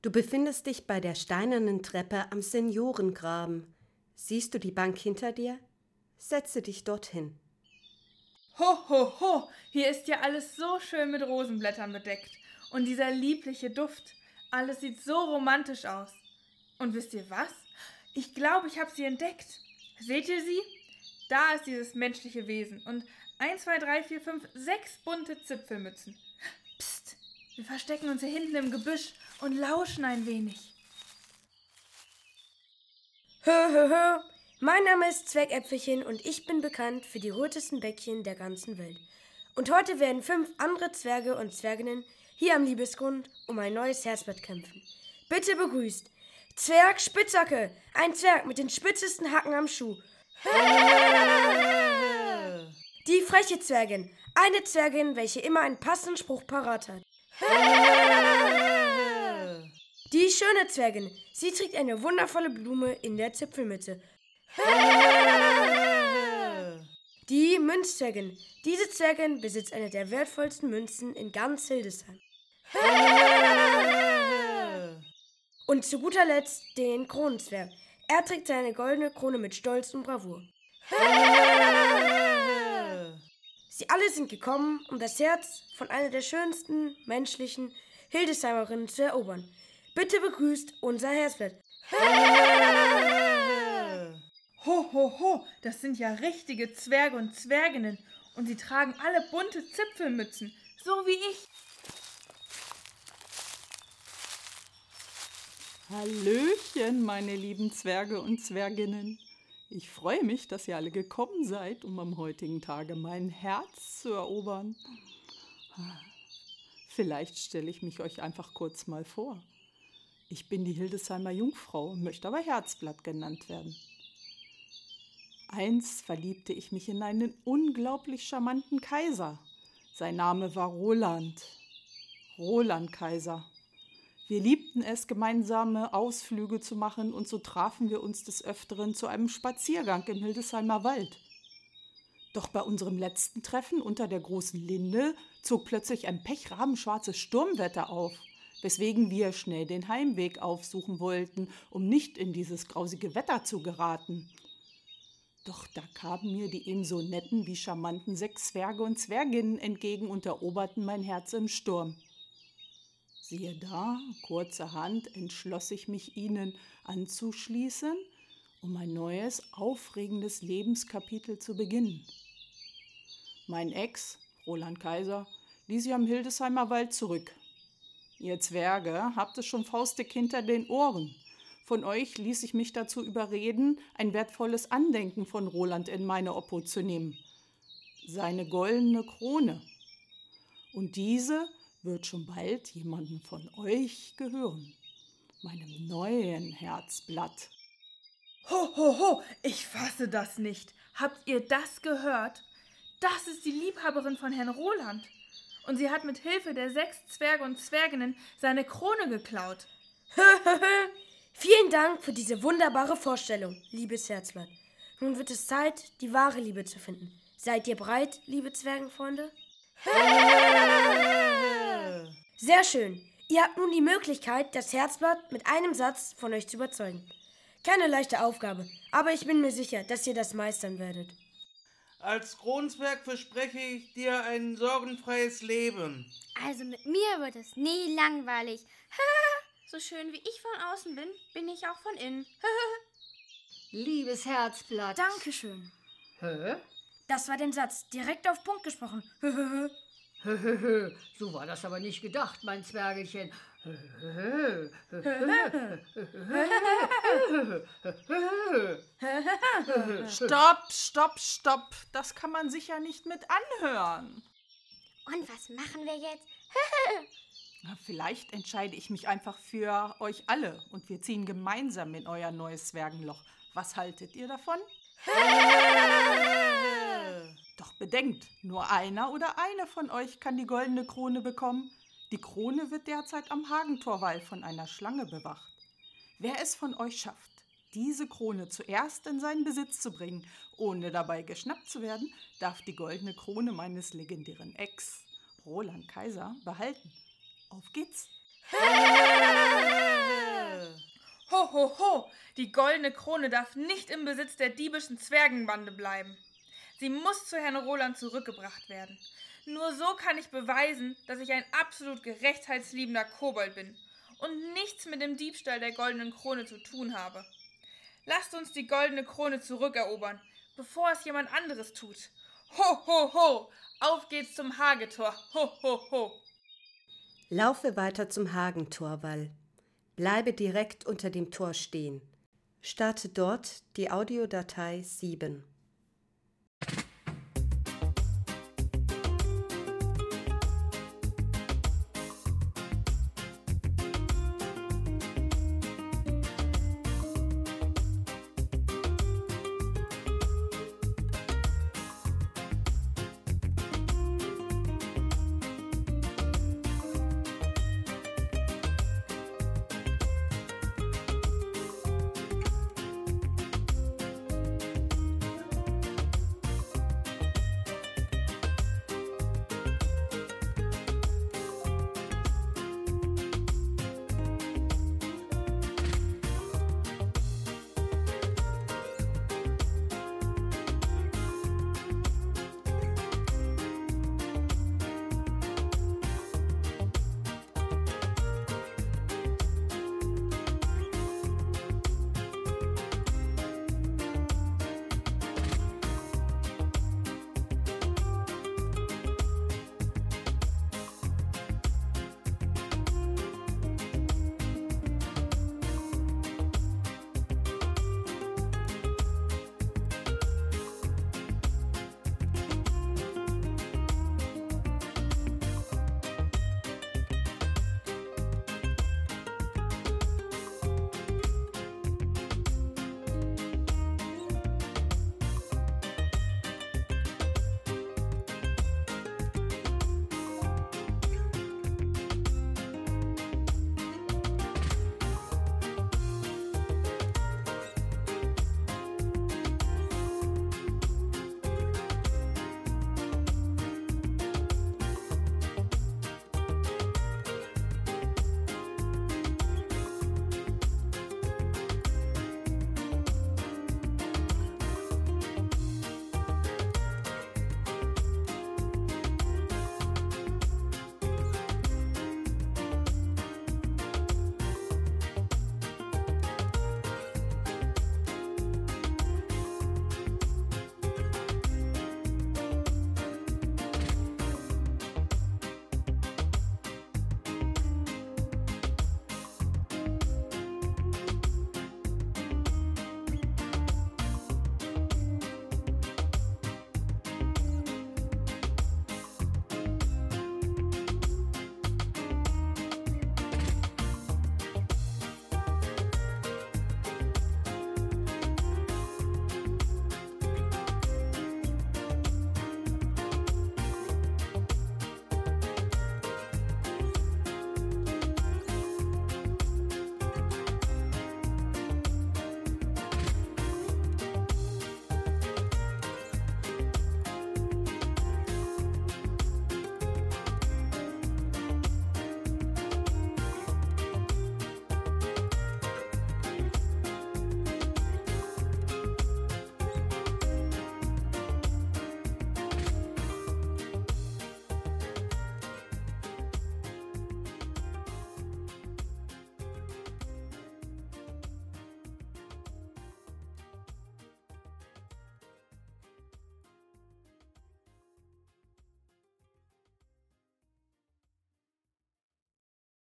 Du befindest dich bei der steinernen Treppe am Seniorengraben. Siehst du die Bank hinter dir? Setze dich dorthin. Ho, ho, ho, hier ist ja alles so schön mit Rosenblättern bedeckt. Und dieser liebliche Duft, alles sieht so romantisch aus. Und wisst ihr was? Ich glaube, ich habe sie entdeckt. Seht ihr sie? Da ist dieses menschliche Wesen und 1, 2, 3, 4, 5, 6 bunte Zipfelmützen. Psst, wir verstecken uns hier hinten im Gebüsch und lauschen ein wenig. Hö. Mein Name ist Zweckäpfelchen und ich bin bekannt für die rotesten Bäckchen der ganzen Welt. Und heute werden 5 andere Zwerge und Zwerginnen hier am Liebesgrund um ein neues Herzblatt kämpfen. Bitte begrüßt Zwerg Spitzhacke, ein Zwerg mit den spitzesten Hacken am Schuh. Die freche Zwergin, eine Zwergin, welche immer einen passenden Spruch parat hat. Die schöne Zwergin, sie trägt eine wundervolle Blume in der Zipfelmütze. Die Münzzwergin, diese Zwergin besitzt eine der wertvollsten Münzen in ganz Hildesheim. Und zu guter Letzt den Kronenzwerg. Er trägt seine goldene Krone mit Stolz und Bravour. Sie alle sind gekommen, um das Herz von einer der schönsten menschlichen Hildesheimerinnen zu erobern. Bitte begrüßt unser Herzblatt. Ho, ho, ho, das sind ja richtige Zwerge und Zwerginnen und sie tragen alle bunte Zipfelmützen, so wie ich. Hallöchen, meine lieben Zwerge und Zwerginnen. Ich freue mich, dass ihr alle gekommen seid, um am heutigen Tage mein Herz zu erobern. Vielleicht stelle ich mich euch einfach kurz mal vor. Ich bin die Hildesheimer Jungfrau, möchte aber Herzblatt genannt werden. Einst verliebte ich mich in einen unglaublich charmanten Kaiser. Sein Name war Roland. Roland Kaiser. Wir liebten es, gemeinsame Ausflüge zu machen und so trafen wir uns des Öfteren zu einem Spaziergang im Hildesheimer Wald. Doch bei unserem letzten Treffen unter der großen Linde zog plötzlich ein pechrabenschwarzes Sturmwetter auf, weswegen wir schnell den Heimweg aufsuchen wollten, um nicht in dieses grausige Wetter zu geraten. Doch da kamen mir die ebenso netten wie charmanten 6 Zwerge und Zwerginnen entgegen und eroberten mein Herz im Sturm. Siehe da, kurzerhand entschloss ich mich ihnen anzuschließen, um ein neues, aufregendes Lebenskapitel zu beginnen. Mein Ex, Roland Kaiser, ließ ich am Hildesheimer Wald zurück. Ihr Zwerge habt es schon faustdick hinter den Ohren. Von euch ließ ich mich dazu überreden, ein wertvolles Andenken von Roland in meine Obhut zu nehmen. Seine goldene Krone. Und diese wird schon bald jemandem von euch gehören. Meinem neuen Herzblatt. Ho, ho, ho, ich fasse das nicht. Habt ihr das gehört? Das ist die Liebhaberin von Herrn Roland. Und sie hat mit Hilfe der 6 Zwerge und Zwerginnen seine Krone geklaut. Vielen Dank für diese wunderbare Vorstellung, liebes Herzblatt. Nun wird es Zeit, die wahre Liebe zu finden. Seid ihr bereit, liebe Zwergenfreunde? Sehr schön. Ihr habt nun die Möglichkeit, das Herzblatt mit einem Satz von euch zu überzeugen. Keine leichte Aufgabe, aber ich bin mir sicher, dass ihr das meistern werdet. Als Kronenzwerg verspreche ich dir ein sorgenfreies Leben. Also mit mir wird es nie langweilig. So schön wie ich von außen bin, bin ich auch von innen. Liebes Herzblatt. Dankeschön. Hä? Das war der Satz, direkt auf Punkt gesprochen. So war das aber nicht gedacht, mein Zwergelchen. Stopp. Das kann man sicher nicht mit anhören. Und was machen wir jetzt? Na, vielleicht entscheide ich mich einfach für euch alle und wir ziehen gemeinsam in euer neues Zwergenloch. Was haltet ihr davon? Doch bedenkt, nur einer oder eine von euch kann die goldene Krone bekommen. Die Krone wird derzeit am Hagentorwall von einer Schlange bewacht. Wer es von euch schafft, diese Krone zuerst in seinen Besitz zu bringen, ohne dabei geschnappt zu werden, darf die goldene Krone meines legendären Ex, Roland Kaiser, behalten. Auf geht's! ho, ho! Die goldene Krone darf nicht im Besitz der diebischen Zwergenbande bleiben. Sie muss zu Herrn Roland zurückgebracht werden. Nur so kann ich beweisen, dass ich ein absolut gerechtheitsliebender Kobold bin und nichts mit dem Diebstahl der goldenen Krone zu tun habe. Lasst uns die goldene Krone zurückerobern, bevor es jemand anderes tut. Ho, ho, ho! Auf geht's zum Hagetor. Ho, ho, ho! Laufe weiter zum Hagentorwall. Bleibe direkt unter dem Tor stehen. Starte dort die Audiodatei 7.